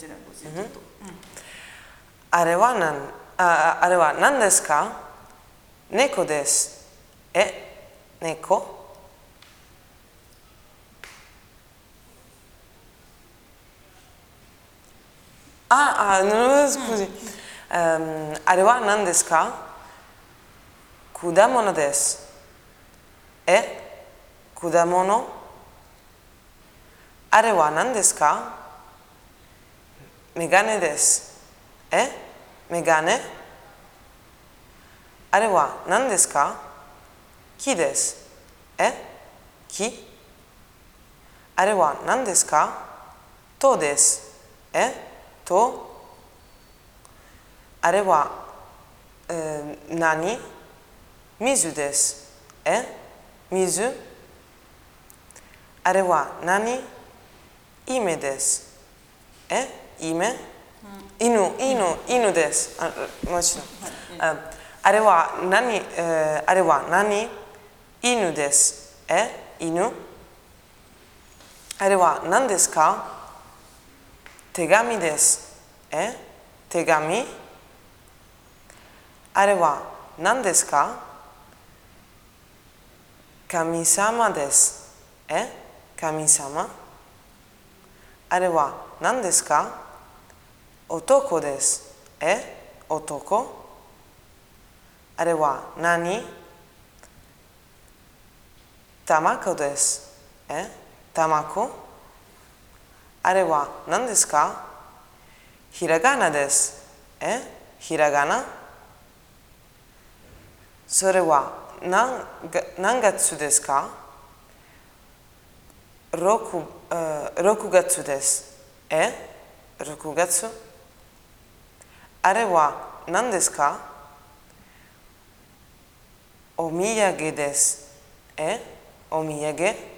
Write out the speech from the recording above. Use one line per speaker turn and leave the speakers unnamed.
ちらこそちょっと。
あれは何ですか？猫です。猫？scusi. あれは何ですか？果物です。果物？あれは何ですか？メガネです。メガネ？あれは何ですか？木です。木？あれは何ですか？塔です。塔？あれは、何？水です。水？あれは何？犬です。犬？犬です。もちろん。あれは何？犬です。犬？あれは何ですか？手紙です。手紙？あれは何ですか？神様です。神様？あれは何ですか？男です。男？あれは何？卵です。卵？あれは何ですか？ひらがなです。ひらがな？それは何月ですか？6月です。6月？あれは何ですか？お土産です。お土産？